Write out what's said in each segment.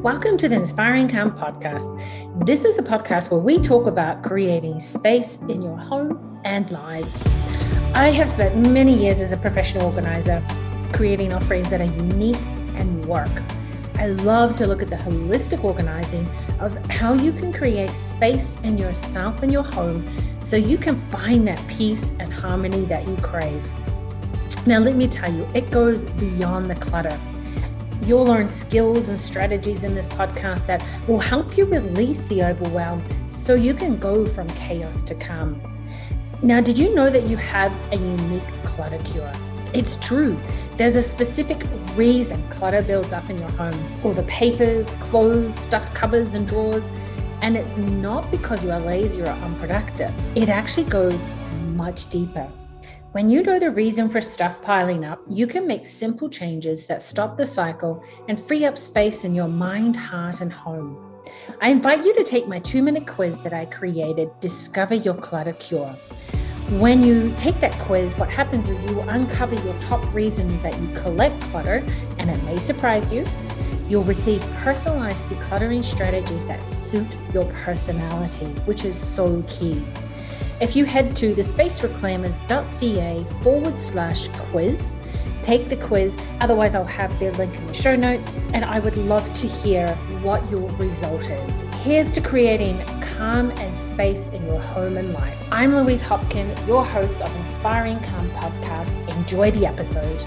Welcome to the Inspiring Calm podcast. This is the podcast where we talk about creating space in your home and lives. I have spent many years as a professional organizer, creating offerings that are unique and work. I love to look at the holistic organizing of how you can create space in yourself and your home so you can find that peace and harmony that you crave. Now, let me tell you, it goes beyond the clutter. You'll learn skills and strategies in this podcast that will help you release the overwhelm so you can go from chaos to calm. Now, did you know that you have a unique clutter cure? It's true. There's a specific reason clutter builds up in your home. All the papers, clothes, stuffed cupboards and drawers. And it's not because you are lazy or unproductive. It actually goes much deeper. When you know the reason for stuff piling up, you can make simple changes that stop the cycle and free up space in your mind, heart, and home. I invite you to take my 2-minute quiz that I created, Discover Your Clutter Cure. When you take that quiz, what happens is you uncover your top reason that you collect clutter, and it may surprise you. You'll receive personalized decluttering strategies that suit your personality, which is so key. If you head to thespacereclaimers.ca/quiz, take the quiz. Otherwise, I'll have the link in the show notes, and I would love to hear what your result is. Here's to creating calm and space in your home and life. I'm Louise Hopkin, your host of Inspiring Calm Podcast. Enjoy the episode.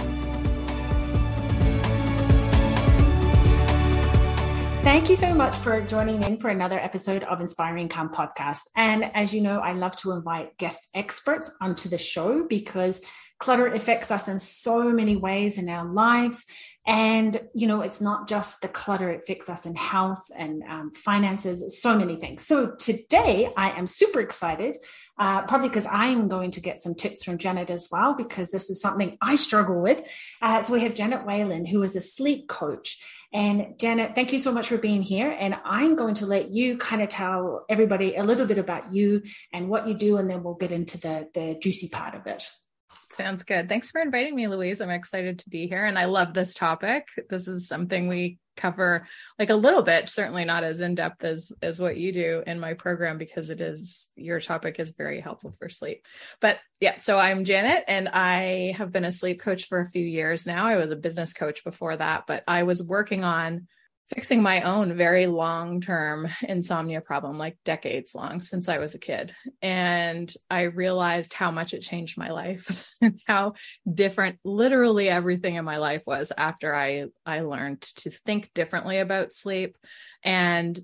Thank you so much for joining in for another episode of Inspiring Calm Podcast. And as you know, I love to invite guest experts onto the show because clutter affects us in so many ways in our lives. And, it's not just the clutter, it affects us in health and finances, so many things. So today I am super excited, probably because I am going to get some tips from Janet as well, because this is something I struggle with. So we have Janet Whalen, who is a sleep coach. And Janet, thank you so much for being here. And I'm going to let you kind of tell everybody a little bit about you and what you do, and then we'll get into the juicy part of it. Sounds good. Thanks for inviting me, Louise. I'm excited to be here. And I love this topic. This is something we cover like a little bit, certainly not as in-depth as what you do in my program, because your topic is very helpful for sleep. But yeah, so I'm Janet and I have been a sleep coach for a few years now. I was a business coach before that, but I was working on fixing my own very long-term insomnia problem, like decades long, since I was a kid. And I realized how much it changed my life and how different literally everything in my life was after I learned to think differently about sleep. And,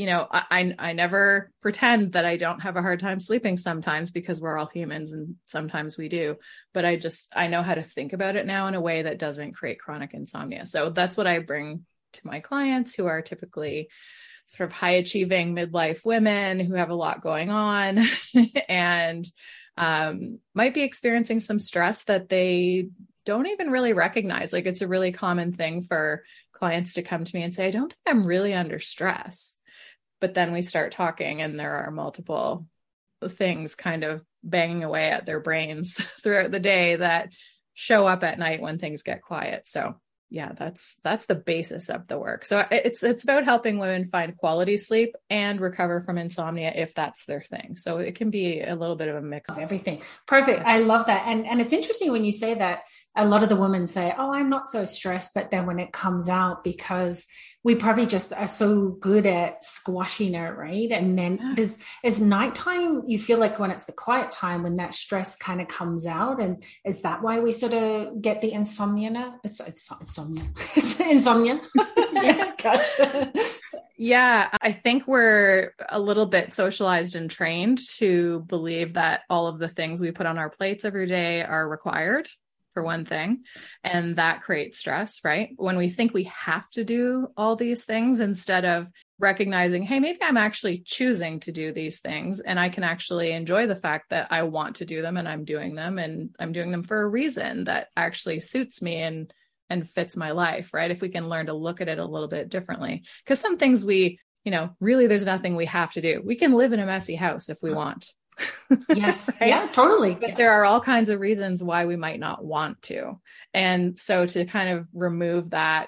I never pretend that I don't have a hard time sleeping sometimes, because we're all humans and sometimes we do, but I know how to think about it now in a way that doesn't create chronic insomnia. So that's what I bring to my clients, who are typically sort of high achieving midlife women who have a lot going on and might be experiencing some stress that they don't even really recognize. Like, it's a really common thing for clients to come to me and say, I don't think I'm really under stress. But then we start talking and there are multiple things kind of banging away at their brains throughout the day that show up at night when things get quiet. So yeah, that's the basis of the work. So it's about helping women find quality sleep and recover from insomnia if that's their thing. So it can be a little bit of a mix of everything. Perfect. I love that. And it's interesting when you say that. A lot of the women say, oh, I'm not so stressed. But then when it comes out, because we probably just are so good at squashing it, right? And then is nighttime, you feel like when it's the quiet time, when that stress kind of comes out, and is that why we sort of get the insomnia now? It's insomnia. Yeah. Gotcha. Yeah, I think we're a little bit socialized and trained to believe that all of the things we put on our plates every day are required, for one thing, and that creates stress, right? When we think we have to do all these things instead of recognizing, hey, maybe I'm actually choosing to do these things and I can actually enjoy the fact that I want to do them and I'm doing them for a reason that actually suits me and fits my life, right? If we can learn to look at it a little bit differently, because some things really, there's nothing we have to do. We can live in a messy house if we want. Yes. Right? Yeah, totally. But there are all kinds of reasons why we might not want to. And so to kind of remove that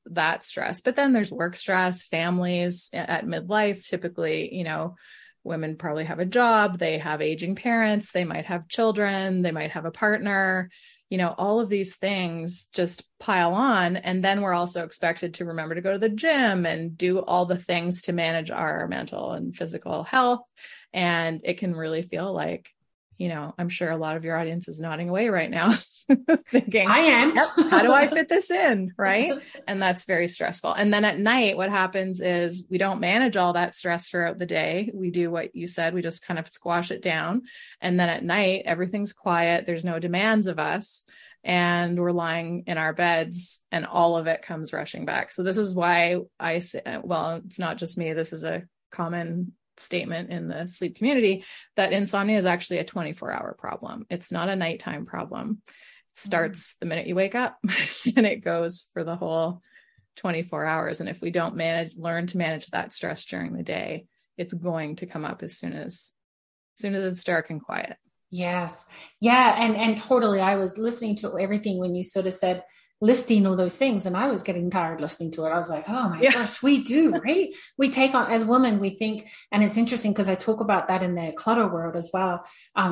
that stress. But then there's work stress, families at midlife. Typically, women probably have a job, they have aging parents, they might have children, they might have a partner, all of these things just pile on. And then we're also expected to remember to go to the gym and do all the things to manage our mental and physical health. And it can really feel like, I'm sure a lot of your audience is nodding away right now thinking, I am. Yep, how do I fit this in? Right. And that's very stressful. And then at night, what happens is we don't manage all that stress throughout the day. We do what you said, we just kind of squash it down. And then at night, everything's quiet. There's no demands of us. And we're lying in our beds and all of it comes rushing back. So this is why I say, well, it's not just me. This is a common statement in the sleep community that insomnia is actually a 24-hour problem. It's not a nighttime problem. It starts the minute you wake up and it goes for the whole 24 hours. And if we don't learn to manage that stress during the day, it's going to come up as soon as it's dark and quiet. Yes. Yeah. And totally. I was listening to everything when you sort of said, listing all those things. And I was getting tired listening to it. I was like, oh my gosh, we do, right? We take on, as women, we think, and it's interesting because I talk about that in the clutter world as well.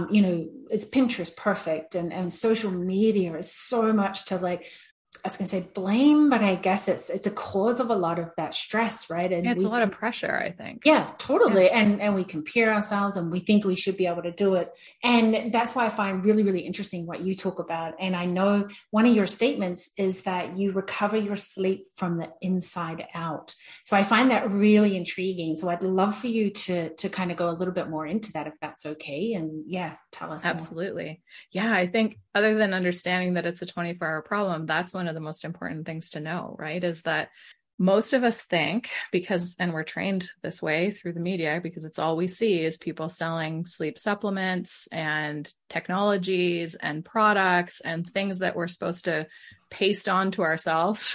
It's Pinterest perfect and social media is so much to like, I was going to say blame, but I guess it's a cause of a lot of that stress, right? And it's a lot of pressure, I think. Yeah, totally. Yeah. And we compare ourselves and we think we should be able to do it. And that's why I find really, really interesting what you talk about. And I know one of your statements is that you recover your sleep from the inside out. So I find that really intriguing. So I'd love for you to kind of go a little bit more into that, if that's okay. And yeah, tell us. Absolutely. More. Yeah, I think other than understanding that it's a 24-hour problem, that's one of the most important things to know, right? Is that most of us think and we're trained this way through the media because it's all we see is people selling sleep supplements and technologies and products and things that we're supposed to paste onto ourselves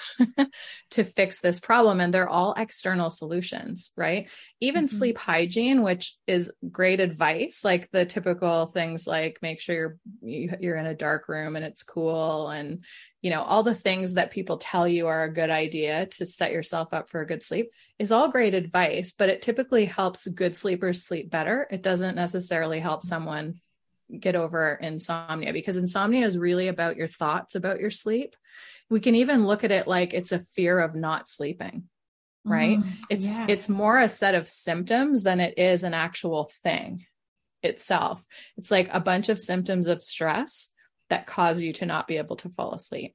to fix this problem. And they're all external solutions, right? Even sleep hygiene, which is great advice, like the typical things like make sure you're in a dark room and it's cool. And, all the things that people tell you are a good idea to set yourself up for a good sleep is all great advice, but it typically helps good sleepers sleep better. It doesn't necessarily help someone get over insomnia because insomnia is really about your thoughts about your sleep. We can even look at it like it's a fear of not sleeping, right? It's more a set of symptoms than it is an actual thing itself. It's like a bunch of symptoms of stress that cause you to not be able to fall asleep.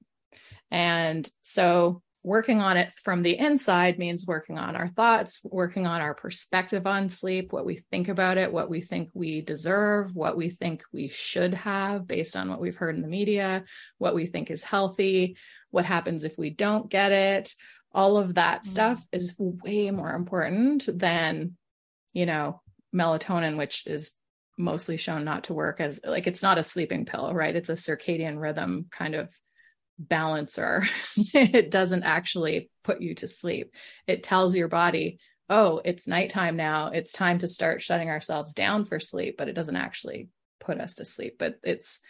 And so working on it from the inside means working on our thoughts, working on our perspective on sleep, what we think about it, what we think we deserve, what we think we should have based on what we've heard in the media, what we think is healthy, what happens if we don't get it. All of that stuff is way more important than, melatonin, which is mostly shown not to work as like, it's not a sleeping pill, right? It's a circadian rhythm kind of balancer. It doesn't actually put you to sleep. It tells your body, oh, it's nighttime now. It's time to start shutting ourselves down for sleep, but it doesn't actually put us to sleep. But it's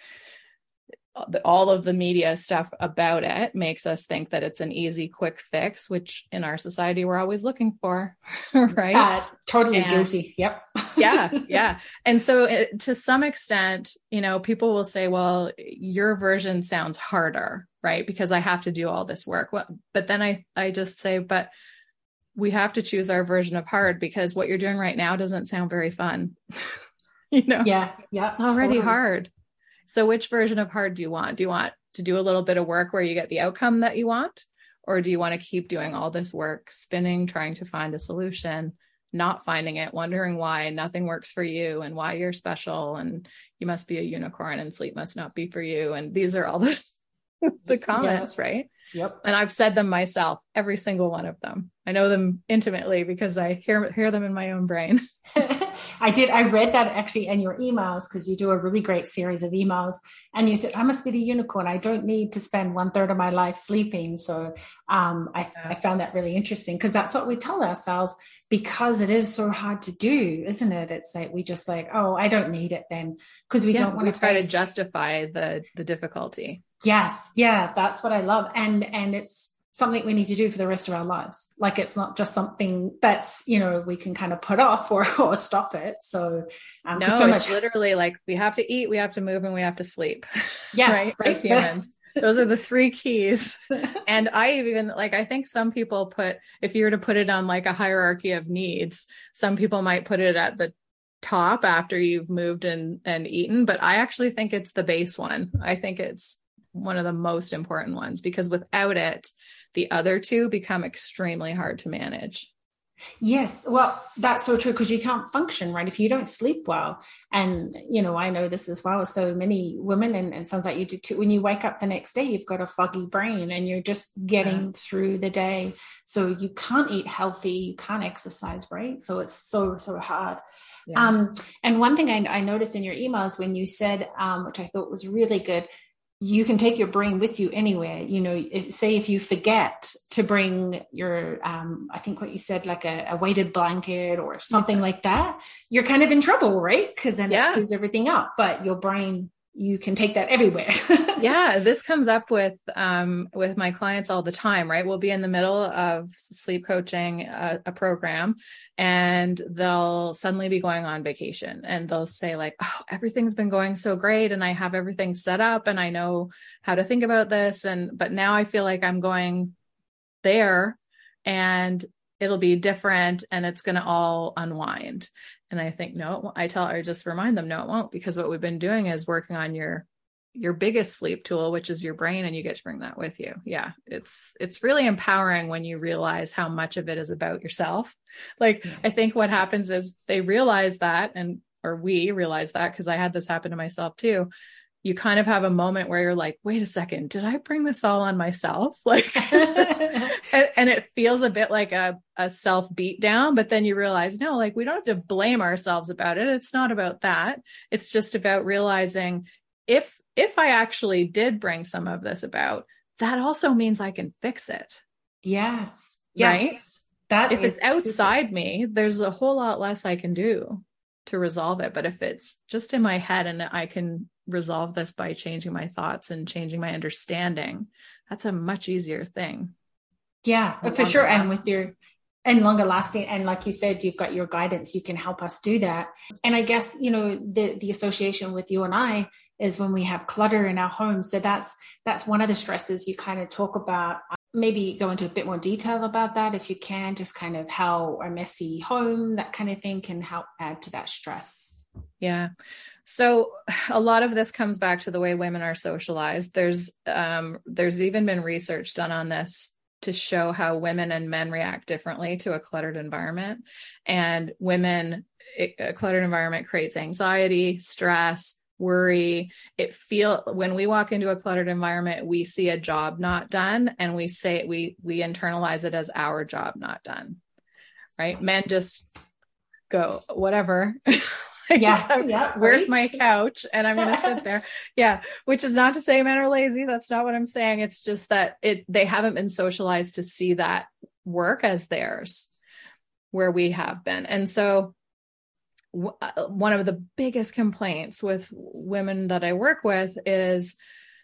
all of the media stuff about it makes us think that it's an easy, quick fix, which in our society, we're always looking for, right? Totally guilty. Yep. Yeah. And so to some extent, people will say, well, your version sounds harder, right? Because I have to do all this work. But then I just say, but we have to choose our version of hard because what you're doing right now doesn't sound very fun. Yeah. Already totally hard. So which version of hard do you want? Do you want to do a little bit of work where you get the outcome that you want? Or do you want to keep doing all this work, spinning, trying to find a solution, not finding it, wondering why nothing works for you and why you're special and you must be a unicorn and sleep must not be for you. And these are all the comments, right? Yep. And I've said them myself, every single one of them. I know them intimately because I hear them in my own brain. I read that actually in your emails because you do a really great series of emails and you said, I must be the unicorn. I don't need to spend 1/3 of my life sleeping. So I found that really interesting because that's what we tell ourselves because it is so hard to do, isn't it? It's like, we just like, oh, I don't need it then because we don't want to try to justify the difficulty. Yes. Yeah. That's what I love. And it's something we need to do for the rest of our lives. Like it's not just something that's, we can kind of put off or stop it. So, no, so much, it's literally like we have to eat, we have to move, and we have to sleep. Yeah. right. As humans. Those are the 3 keys. And I think some people if you were to put it on like a hierarchy of needs, some people might put it at the top after you've moved and eaten. But I actually think it's the base one. I think it's one of the most important ones, because without it, the other 2 become extremely hard to manage. Yes. Well, that's so true, because you can't function, right, if you don't sleep well. And, I know this as well. So many women, and sounds like you do too, when you wake up the next day, you've got a foggy brain and you're just getting through the day. So you can't eat healthy, you can't exercise, right? So it's so hard. Yeah. And one thing I noticed in your emails when you said, which I thought was really good, you can take your brain with you anywhere. Say if you forget to bring your, I think what you said, like a weighted blanket or something like that, you're kind of in trouble, right? Because then it screws everything up. But your brain, you can take that everywhere. Yeah, this comes up with my clients all the time, right? We'll be in the middle of sleep coaching, a program, and they'll suddenly be going on vacation, and they'll say like, "Oh, everything's been going so great, and I have everything set up, and I know how to think about this, but now I feel like I'm going there, and it'll be different, and it's going to all unwind." And I think, no, I just remind them, no, it won't, because what we've been doing is working on your biggest sleep tool, which is your brain, and you get to bring that with you. Yeah. It's really empowering when you realize how much of it is about yourself. Like, yes. I think what happens is they realize that, or we realize that, because I had this happen to myself too. You kind of have a moment where you're like, wait a second, did I bring this all on myself? Like, and it feels a bit like a self beat down, but then you realize, no, like we don't have to blame ourselves about it. It's not about that. It's just about realizing if I actually did bring some of this about, that also means I can fix it. Yes. Right? Yes. If it's outside me, there's a whole lot less I can do to resolve it. But if it's just in my head and I can resolve this by changing my thoughts and changing my understanding, that's a much easier thing. Yeah, for sure. And longer lasting. And like you said, you've got your guidance, you can help us do that. And I guess, the association with you and I is when we have clutter in our home. So that's one of the stresses you kind of talk about. Maybe go into a bit more detail about that if you can, just kind of how a messy home, that kind of thing, can help add to that stress. Yeah. So a lot of this comes back to the way women are socialized. There's even been research done on this to show how women and men react differently to a cluttered environment. And a cluttered environment creates anxiety, stress, worry. When we walk into a cluttered environment, we see a job not done, and we internalize it as our job not done. Right? Men just go, whatever. Where's my couch? And I'm going to sit there. Yeah. Which is not to say men are lazy. That's not what I'm saying. It's just that they haven't been socialized to see that work as theirs, where we have been. And so one of the biggest complaints with women that I work with is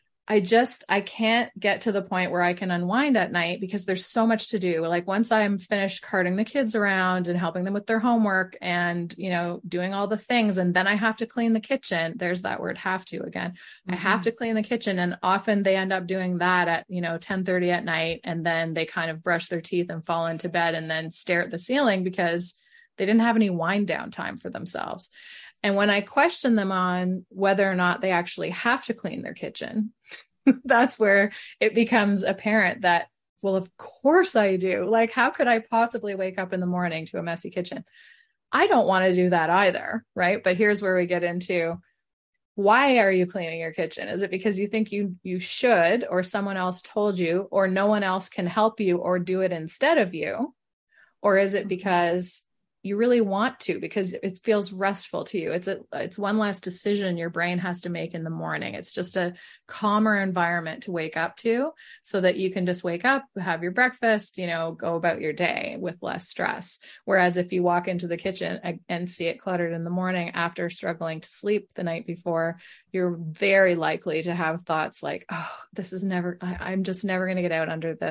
I can't get to the point where I can unwind at night because there's so much to do. Like once I'm finished carting the kids around and helping them with their homework and, doing all the things, and then I have to clean the kitchen. There's that word, have to again. Mm-hmm. I have to clean the kitchen. And often they end up doing that at, 10:30 at night. And then they kind of brush their teeth and fall into bed and then stare at the ceiling because they didn't have any wind down time for themselves. And when I question them on whether or not they actually have to clean their kitchen, that's where it becomes apparent that, well, of course I do. Like, how could I possibly wake up in the morning to a messy kitchen? I don't want to do that either. Right. But here's where we get into, why are you cleaning your kitchen? Is it because you think you should, or someone else told you, or no one else can help you or do it instead of you? Or is it because you really want to, because it feels restful to you? It's one less decision your brain has to make in the morning. It's just a calmer environment to wake up to, so that you can just wake up, have your breakfast, go about your day with less stress. Whereas if you walk into the kitchen and see it cluttered in the morning after struggling to sleep the night before, you're very likely to have thoughts like, oh, I'm just never going to get out under this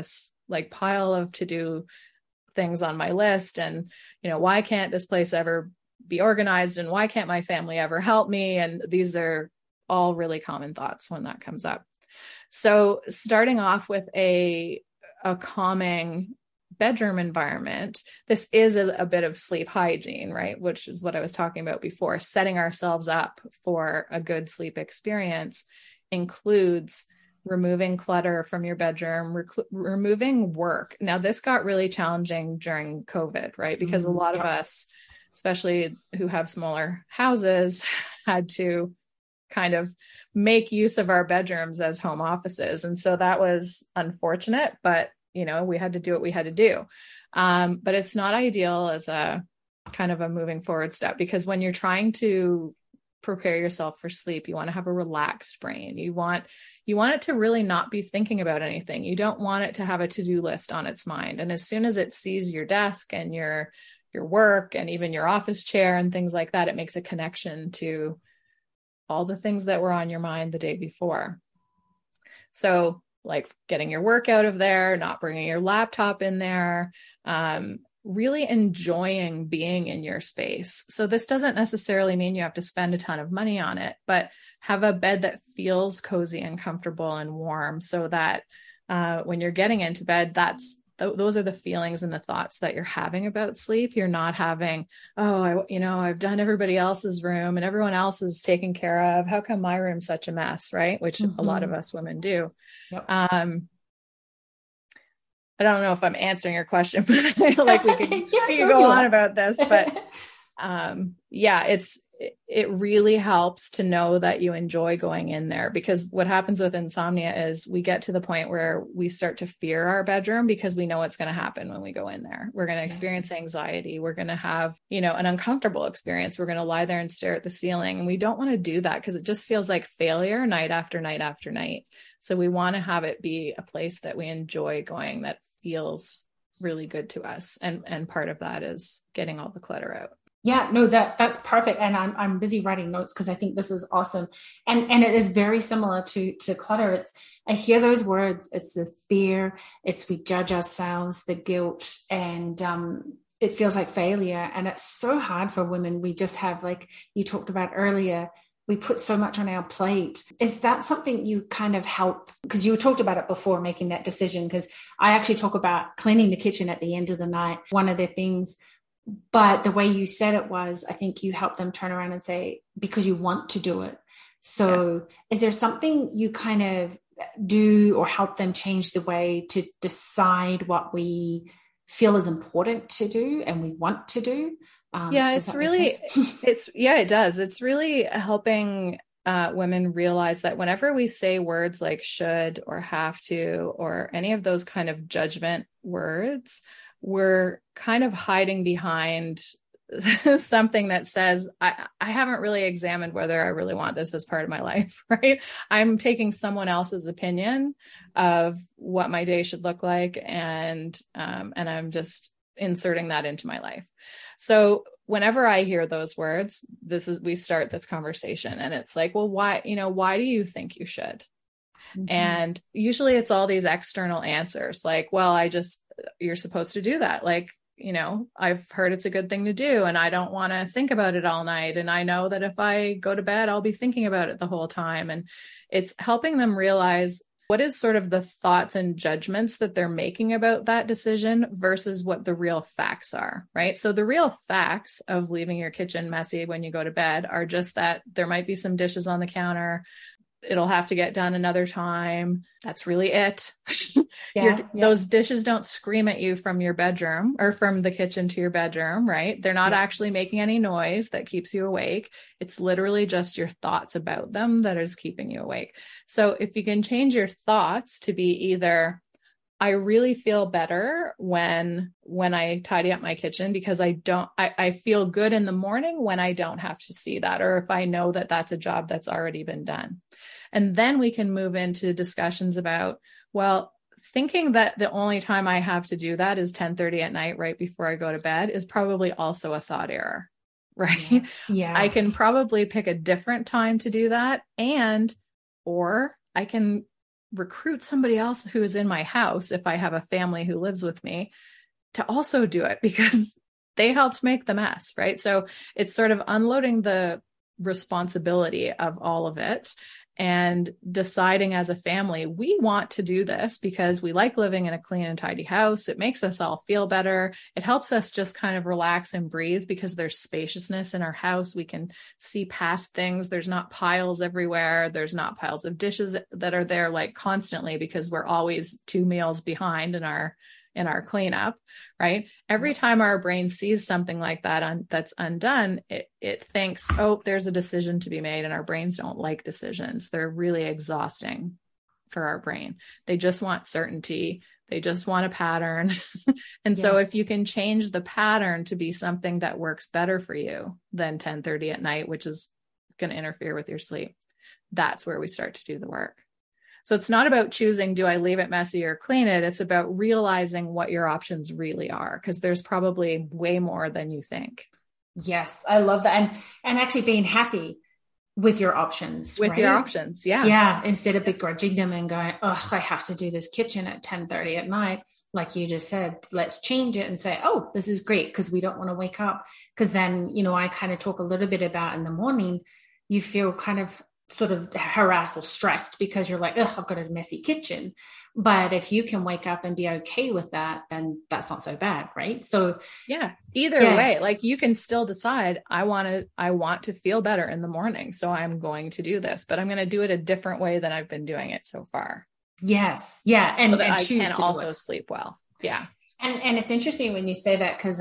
like pile of to-do things on my list. And, why can't this place ever be organized? And why can't my family ever help me? And these are all really common thoughts when that comes up. So starting off with a calming bedroom environment, this is a bit of sleep hygiene, right? Which is what I was talking about before. Setting ourselves up for a good sleep experience includes removing clutter from your bedroom, removing work. Now, this got really challenging during COVID, right? Because a lot of us, especially who have smaller houses, had to kind of make use of our bedrooms as home offices. And so that was unfortunate, but we had to do what we had to do. But it's not ideal as a kind of a moving forward step, because when you're trying to prepare yourself for sleep, you want to have a relaxed brain. You want it to really not be thinking about anything. You don't want it to have a to-do list on its mind. And as soon as it sees your desk and your work and even your office chair and things like that, it makes a connection to all the things that were on your mind the day before. So like getting your work out of there, not bringing your laptop in there, really enjoying being in your space. So this doesn't necessarily mean you have to spend a ton of money on it, but have a bed that feels cozy and comfortable and warm, so that when you're getting into bed, those are the feelings and the thoughts that you're having about sleep. You're not having, I've done everybody else's room and everyone else is taken care of. How come my room's such a mess, right? Which a lot of us women do. Yep. I don't know if I'm answering your question, but I feel like we could go on about this, but it really helps to know that you enjoy going in there, because what happens with insomnia is we get to the point where we start to fear our bedroom because we know what's going to happen when we go in there. We're going to experience anxiety. We're going to have, an uncomfortable experience. We're going to lie there and stare at the ceiling. And we don't want to do that because it just feels like failure night after night after night. So we want to have it be a place that we enjoy going, that feels really good to us. And part of that is getting all the clutter out. Yeah, no, that's perfect. And I'm busy writing notes because I think this is awesome. And it is very similar to clutter. I hear those words. It's the fear. It's we judge ourselves, the guilt, and it feels like failure. And it's so hard for women. We just have, like you talked about earlier, we put so much on our plate. Is that something you kind of help? Because you talked about it before, making that decision, because I actually talk about cleaning the kitchen at the end of the night, one of the things. But the way you said it was, I think you help them turn around and say, because you want to do it. So Is there something you kind of do or help them change the way to decide what we feel is important to do and we want to do? It's really, it does. It's really helping women realize that whenever we say words like should or have to, or any of those kind of judgment words, we're kind of hiding behind something that says, I haven't really examined whether I really want this as part of my life, right? I'm taking someone else's opinion of what my day should look like. And I'm just inserting that into my life. So whenever I hear those words, we start this conversation and it's like, well, why do you think you should? Mm-hmm. And usually it's all these external answers like, well, you're supposed to do that. Like, I've heard it's a good thing to do and I don't want to think about it all night. And I know that if I go to bed, I'll be thinking about it the whole time. And it's helping them realize what is sort of the thoughts and judgments that they're making about that decision versus what the real facts are, right? So the real facts of leaving your kitchen messy when you go to bed are just that there might be some dishes on the counter. It'll have to get done another time. That's really it. Those dishes don't scream at you from your bedroom or from the kitchen to your bedroom, right? They're not actually making any noise that keeps you awake. It's literally just your thoughts about them that is keeping you awake. So if you can change your thoughts to be I really feel better when I tidy up my kitchen because I feel good in the morning when I don't have to see that, or if I know that that's a job that's already been done. And then we can move into discussions about, well, thinking that the only time I have to do that is 10:30 at night, right before I go to bed, is probably also a thought error, right? Yes. Yeah. I can probably pick a different time to do that, or I can recruit somebody else who is in my house, if I have a family who lives with me, to also do it because they helped make the mess, right? So it's sort of unloading the responsibility of all of it and deciding as a family, we want to do this because we like living in a clean and tidy house. It makes us all feel better. It helps us just kind of relax and breathe because there's spaciousness in our house. We can see past things. There's not piles everywhere. There's not piles of dishes that are there like constantly because we're always 2 meals behind in our cleanup, right? Every time our brain sees something like that that's undone, it thinks, oh, there's a decision to be made. And our brains don't like decisions. They're really exhausting for our brain. They just want certainty. They just want a pattern. And so if you can change the pattern to be something that works better for you than 10:30 at night, which is going to interfere with your sleep, that's where we start to do the work. So it's not about choosing, do I leave it messy or clean it? It's about realizing what your options really are, because there's probably way more than you think. Yes, I love that. And actually being happy with your options. With your options, yeah. Yeah, instead of begrudging them and going, oh, I have to do this kitchen at 10:30 at night. Like you just said, let's change it and say, oh, this is great because we don't want to wake up. Because then, I kind of talk a little bit about in the morning, you feel kind of sort of harassed or stressed because you're like, oh, I've got a messy kitchen. But if you can wake up and be okay with that, then that's not so bad, right? So either way, like you can still decide, I want to feel better in the morning. So I'm going to do this, but I'm going to do it a different way than I've been doing it so far. Yes. Yeah. And, so that I can also it. Sleep well. Yeah. And it's interesting when you say that, because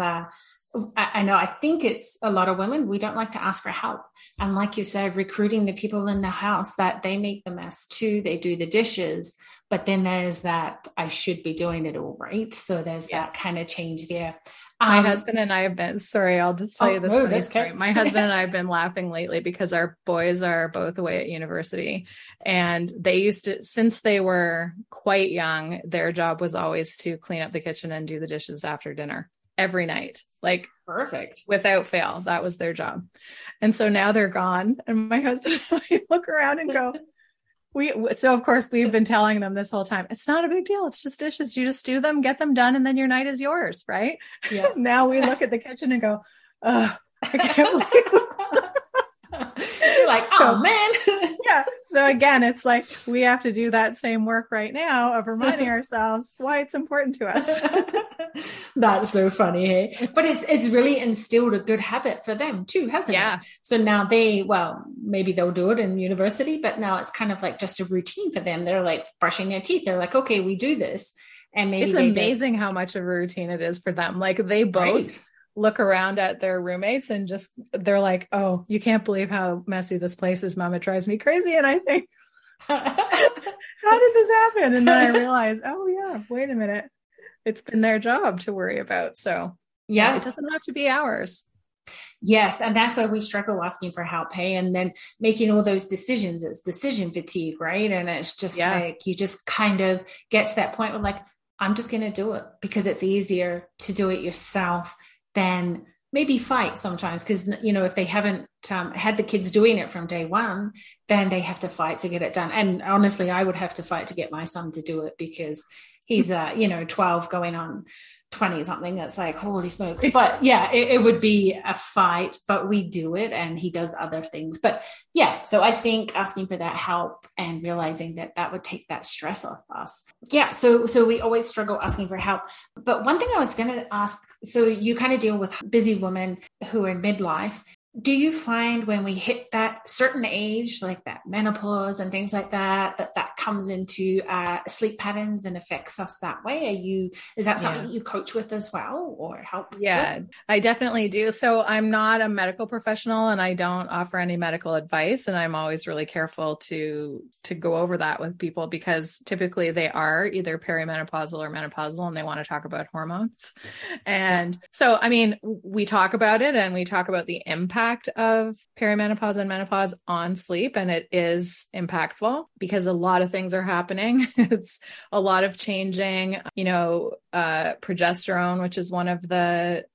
I know, I think it's a lot of women, we don't like to ask for help. And like you said, recruiting the people in the house that they make the mess too, they do the dishes, but then there's that, I should be doing it all, right? So there's that kind of change there. My husband and I have been, sorry, I'll just tell you this funny story. My husband and I have been laughing lately because our boys are both away at university, and they used to, since they were quite young, their job was always to clean up the kitchen and do the dishes after dinner. Every night, like perfect, without fail. That was their job. And so now they're gone. And my husband and I look around and go, so of course we've been telling them this whole time, it's not a big deal. It's just dishes. You just do them, get them done. And then your night is yours. Right. Yeah. Now we look at the kitchen and go, I can't believe you're like, oh man. Yeah. So again, it's like, we have to do that same work right now of reminding ourselves why it's important to us. That's so funny. Hey? But it's really instilled a good habit for them too, hasn't it? So now maybe they'll do it in university, but now it's kind of like just a routine for them. They're like brushing their teeth. They're like, okay, we do this. And maybe it's amazing how much of a routine it is for them. Like they both look around at their roommates and they're like, oh, you can't believe how messy this place is, Mom. It drives me crazy. And I think, how did this happen? And then I realized, oh yeah, wait a minute. It's been their job to worry about. So it doesn't have to be ours. Yes. And that's where we struggle asking for help. Hey, and then making all those decisions, it's decision fatigue, right? And it's just like, you just kind of get to that point where like, I'm just going to do it because it's easier to do it yourself than maybe fight sometimes. Because, if they haven't had the kids doing it from day one, then they have to fight to get it done. And honestly, I would have to fight to get my son to do it because he's 12 going on 20 something. That's like, holy smokes. But yeah, it would be a fight, but we do it and he does other things. But yeah, so I think asking for that help and realizing that would take that stress off us. Yeah. So we always struggle asking for help. But one thing I was going to ask, so you kind of deal with busy women who are in midlife. Do you find when we hit that certain age, like that menopause and things like that comes into sleep patterns and affects us that way? Is that something you coach with as well or help? Yeah, with? I definitely do. So I'm not a medical professional and I don't offer any medical advice. And I'm always really careful to go over that with people because typically they are either perimenopausal or menopausal and they want to talk about hormones. And so, I mean, we talk about it and we talk about the impact of perimenopause and menopause on sleep. And it is impactful because a lot of things are happening. It's a lot of changing, progesterone, which is one of the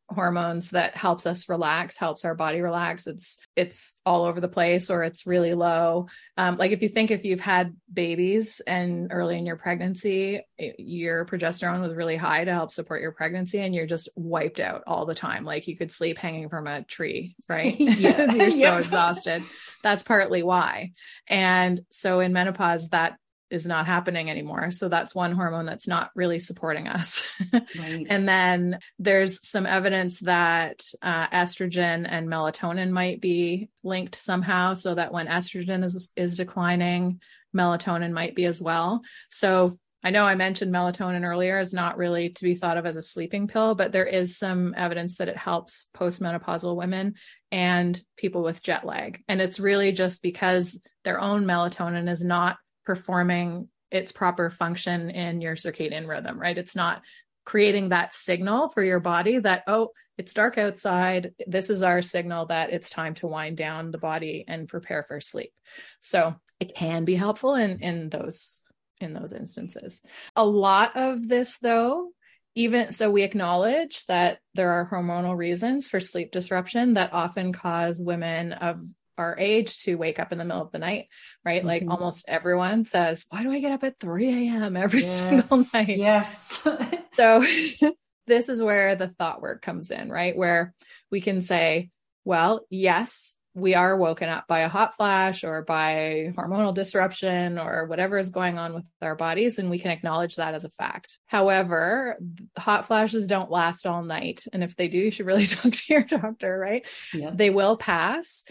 hormones that helps us relax, helps our body relax. It's all over the place, or it's really low. Like if you've had babies and early in your pregnancy, your progesterone was really high to help support your pregnancy, and you're just wiped out all the time. Like you could sleep hanging from a tree, right? Yeah. You're so exhausted. That's partly why. And so in menopause, that is not happening anymore. So that's one hormone that's not really supporting us. Right. And then there's some evidence that estrogen and melatonin might be linked somehow, so that when estrogen is declining, melatonin might be as well. So I know I mentioned melatonin earlier is not really to be thought of as a sleeping pill, but there is some evidence that it helps postmenopausal women and people with jet lag. And it's really just because their own melatonin is not performing its proper function in your circadian rhythm, right? It's not creating that signal for your body that, oh, it's dark outside. This is our signal that it's time to wind down the body and prepare for sleep. So it can be helpful in those instances. A lot of this, though, even so, we acknowledge that there are hormonal reasons for sleep disruption that often cause women of our age to wake up in the middle of the night, right? Mm-hmm. Like almost everyone says, why do I get up at 3 a.m. every single night? Yes. So this is where the thought work comes in, right? Where we can say, well, yes, we are woken up by a hot flash or by hormonal disruption or whatever is going on with our bodies, and we can acknowledge that as a fact. However, hot flashes don't last all night. And if they do, you should really talk to your doctor, right? Yeah. They will pass.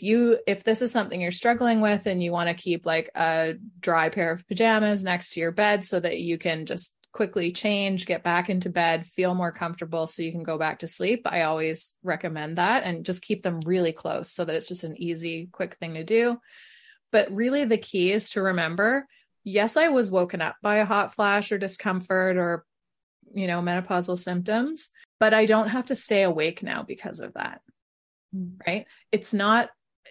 If this is something you're struggling with and you want to keep like a dry pair of pajamas next to your bed so that you can just quickly change, get back into bed, feel more comfortable so you can go back to sleep, I always recommend that, and just keep them really close so that it's just an easy, quick thing to do. But really the key is to remember, yes, I was woken up by a hot flash or discomfort or, menopausal symptoms, but I don't have to stay awake now because of that, right? It's not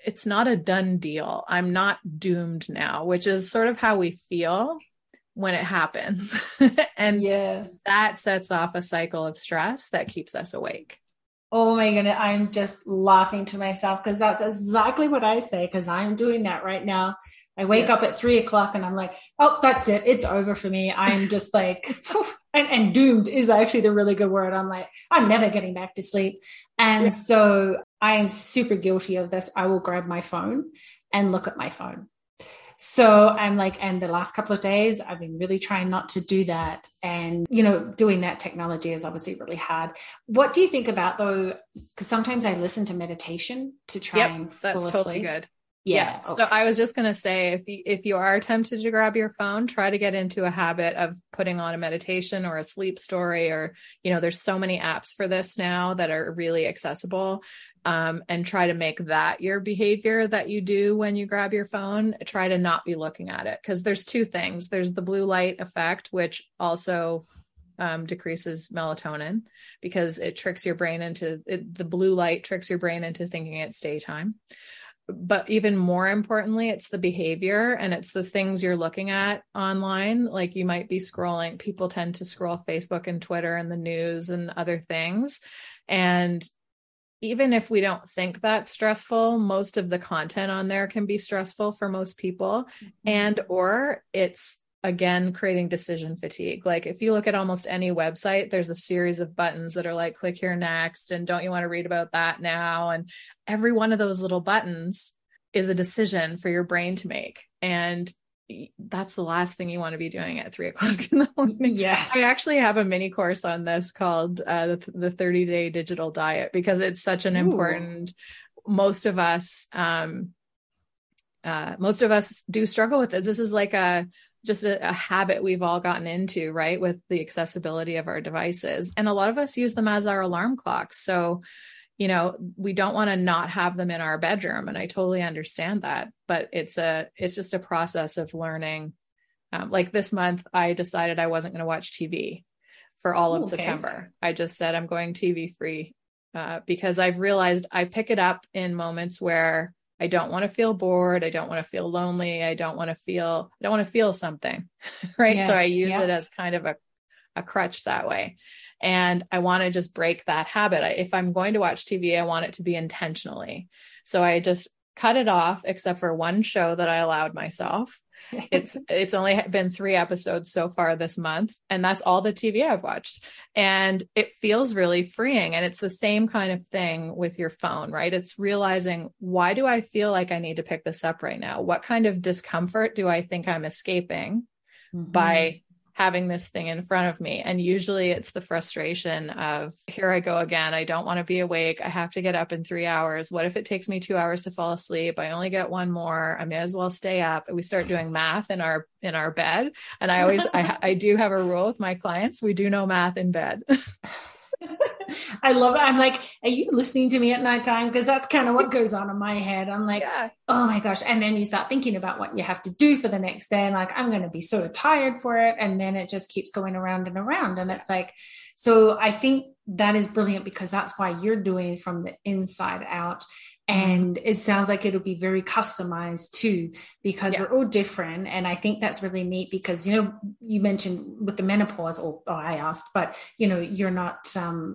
a done deal. I'm not doomed now, which is sort of how we feel when it happens. And yes, that sets off a cycle of stress that keeps us awake. Oh my goodness. I'm just laughing to myself because that's exactly what I say, because I'm doing that right now. I wake up at 3:00 and I'm like, oh, that's it. It's over for me. I'm just like, and doomed is actually the really good word. I'm like, I'm never getting back to sleep. And so I am super guilty of this. I will grab my phone and look at my phone. So I'm like, and the last couple of days, I've been really trying not to do that. And, doing that technology is obviously really hard. What do you think about though? Because sometimes I listen to meditation to try and fall asleep. That's totally good. Yeah. Okay. So I was just going to say, if you are tempted to grab your phone, try to get into a habit of putting on a meditation or a sleep story, or, there's so many apps for this now that are really accessible. And try to make that your behavior that you do when you grab your phone. Try to not be looking at it, because there's two things. There's the blue light effect, which also decreases melatonin because it tricks your brain the blue light tricks your brain into thinking it's daytime. But even more importantly, it's the behavior and it's the things you're looking at online. Like you might be scrolling. People tend to scroll Facebook and Twitter and the news and other things. And even if we don't think that's stressful, most of the content on there can be stressful for most people. Or it's, again, creating decision fatigue. Like if you look at almost any website, there's a series of buttons that are like, click here next. And don't you want to read about that now? And every one of those little buttons is a decision for your brain to make. And that's the last thing you want to be doing at 3:00 in the morning. Yes. I actually have a mini course on this called the 30-day digital diet, because it's such an important, most of us do struggle with it. This is like just a habit we've all gotten into, right? With the accessibility of our devices. And a lot of us use them as our alarm clocks. So, we don't want to not have them in our bedroom. And I totally understand that, but it's just a process of learning. Like this month, I decided I wasn't going to watch TV for all of September. I just said, I'm going TV free, because I've realized I pick it up in moments where I don't want to feel bored. I don't want to feel lonely. I don't want to feel something. Right. Yeah, so I use it as kind of a crutch that way. And I want to just break that habit. If I'm going to watch TV, I want it to be intentionally. So I just cut it off, except for one show that I allowed myself. It's only been 3 episodes so far this month, and that's all the TV I've watched. And it feels really freeing. And it's the same kind of thing with your phone, right? It's realizing, why do I feel like I need to pick this up right now? What kind of discomfort do I think I'm escaping by having this thing in front of me? And usually it's the frustration of, here I go again. I don't want to be awake. I have to get up in 3 hours. What if it takes me 2 hours to fall asleep? I only get 1 more. I may as well stay up. We start doing math in our bed. And I do have a rule with my clients. We do no math in bed. I love it. I'm like, are you listening to me at nighttime? Because that's kind of what goes on in my head. I'm like, oh my gosh. And then you start thinking about what you have to do for the next day. And like, I'm going to be so tired for it. And then it just keeps going around and around. And it's like, so I think that is brilliant, because that's why you're doing it from the inside out. And it sounds like it'll be very customized too, because we're all different. And I think that's really neat, because, you know, you mentioned with the menopause, or I asked, but, you know, you're not,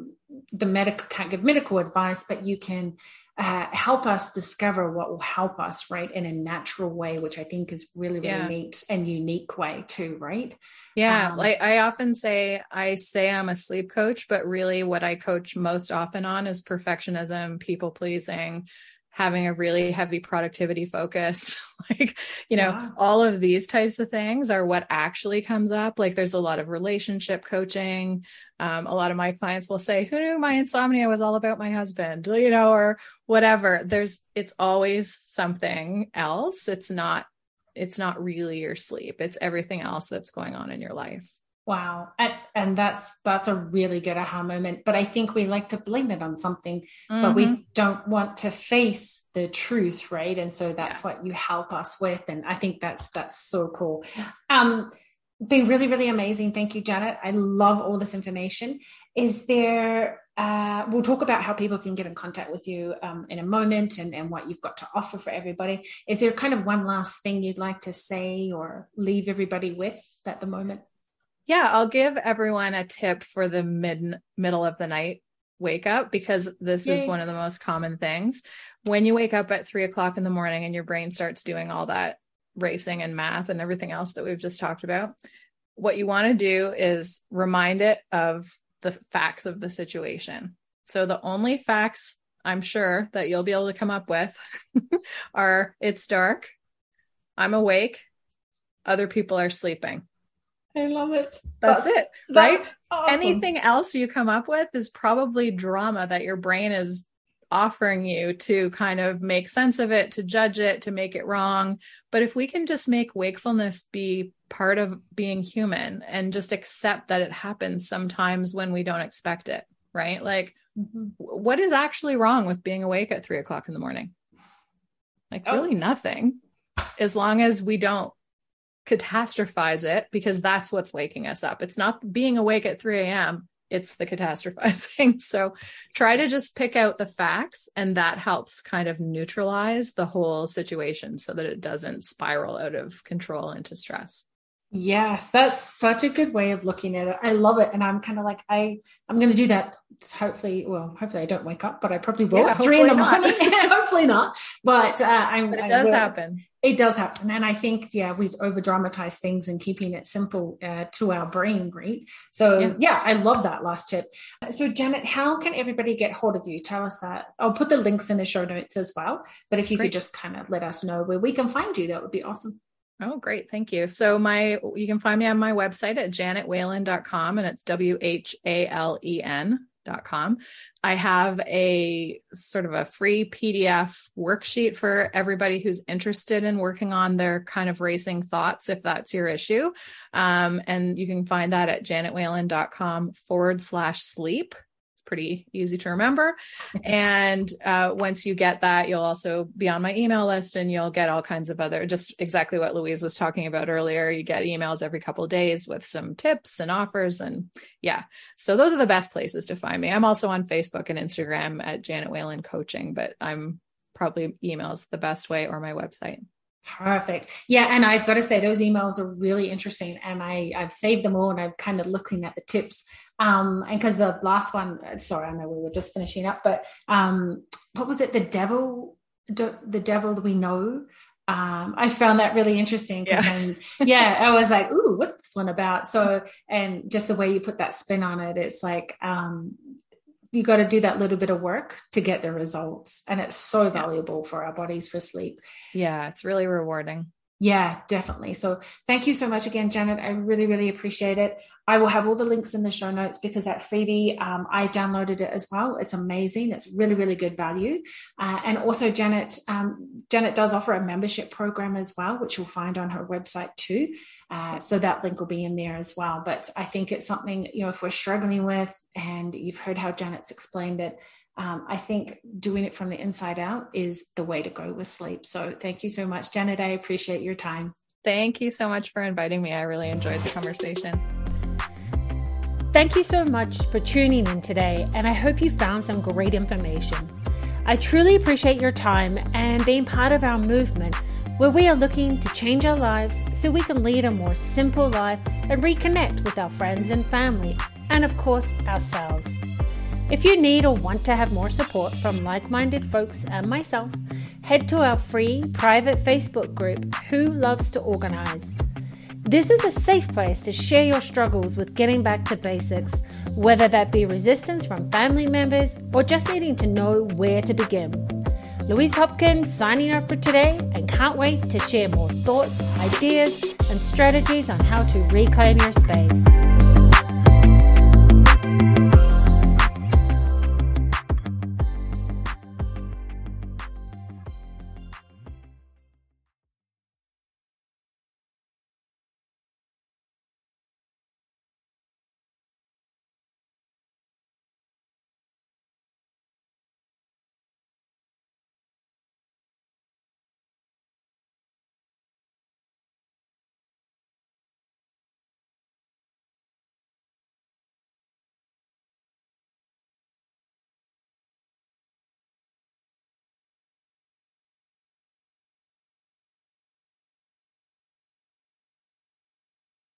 can't give medical advice, but you can help us discover what will help us, right, in a natural way, which I think is really, really neat and unique way too, right? Yeah. Like I often say I'm a sleep coach, but really what I coach most often on is perfectionism, people pleasing, having a really heavy productivity focus. Like, you know, all of these types of things are what actually comes up. Like there's a lot of relationship coaching. A lot of my clients will say, who knew my insomnia was all about my husband, you know, or whatever. It's always something else. It's not really your sleep. It's everything else that's going on in your life. Wow. And that's a really good aha moment. But I think we like to blame it on something, but we don't want to face the truth, right? And so that's what you help us with. And I think that's so cool. Been really, really amazing. Thank you, Janet. I love all this information. Is there, we'll talk about how people can get in contact with you in a moment, and what you've got to offer for everybody. Is there kind of one last thing you'd like to say or leave everybody with at the moment? Yeah, I'll give everyone a tip for the middle of the night wake up, because this is one of the most common things. When you wake up at 3:00 in the morning and your brain starts doing all that racing and math and everything else that we've just talked about, what you want to do is remind it of the facts of the situation. So the only facts I'm sure that you'll be able to come up with are, it's dark, I'm awake, other people are sleeping. I love it. That's it, right? Awesome. Anything else you come up with is probably drama that your brain is offering you to kind of make sense of it, to judge it, to make it wrong. But if we can just make wakefulness be part of being human and just accept that it happens sometimes when we don't expect it, right? Like, what is actually wrong with being awake at 3:00 in the morning? Like really nothing, as long as we don't catastrophize it, because that's what's waking us up. It's not being awake at 3 a.m. It's the catastrophizing. So try to just pick out the facts, and that helps kind of neutralize the whole situation so that it doesn't spiral out of control into stress. Yes, that's such a good way of looking at it. I love it. And I'm kind of like, I'm going to do that. Hopefully I don't wake up, but I probably will at 3 a.m. Hopefully not. But it does happen. It does happen. And I think, we've over dramatized things and keeping it simple to our brain, right? So I love that last tip. So Janet, how can everybody get hold of you? Tell us that. I'll put the links in the show notes as well. But if you could just kind of let us know where we can find you, that would be awesome. Oh, great. Thank you. So you can find me on my website at janetwhalen.com, and it's WHALEN.com. I have a sort of a free PDF worksheet for everybody who's interested in working on their kind of racing thoughts, if that's your issue. And you can find that at janetwhalen.com/sleep. Pretty easy to remember. And once you get that, you'll also be on my email list, and you'll get all kinds of other, just exactly what Louise was talking about earlier. You get emails every couple of days with some tips and offers. And so those are the best places to find me. I'm also on Facebook and Instagram at Janet Whalen Coaching, but I'm probably emails the best way, or my website. Perfect. Yeah. And I've got to say, those emails are really interesting, and I've saved them all, and I'm kind of looking at the tips And because the last one, sorry, I know we were just finishing up, but what was it? The devil we know. I found that really interesting. I was like, ooh, what's this one about? So, and just the way you put that spin on it, it's like, you got to do that little bit of work to get the results. And it's so valuable for our bodies for sleep. Yeah, it's really rewarding. Yeah, definitely. So thank you so much again, Janet. I really, really appreciate it. I will have all the links in the show notes because that freebie, I downloaded it as well. It's amazing. It's really, really good value. And also Janet does offer a membership program as well, which you'll find on her website too. So that link will be in there as well. But I think it's something, if we're struggling with, and you've heard how Janet's explained it, I think doing it from the inside out is the way to go with sleep. So thank you so much, Janet. I appreciate your time. Thank you so much for inviting me. I really enjoyed the conversation. Thank you so much for tuning in today, and I hope you found some great information. I truly appreciate your time and being part of our movement where we are looking to change our lives so we can lead a more simple life and reconnect with our friends and family, and of course, ourselves. If you need or want to have more support from like-minded folks and myself, head to our free private Facebook group, Who Loves to Organize. This is a safe place to share your struggles with getting back to basics, whether that be resistance from family members or just needing to know where to begin. Louise Hopkins signing off for today, and can't wait to share more thoughts, ideas, and strategies on how to reclaim your space.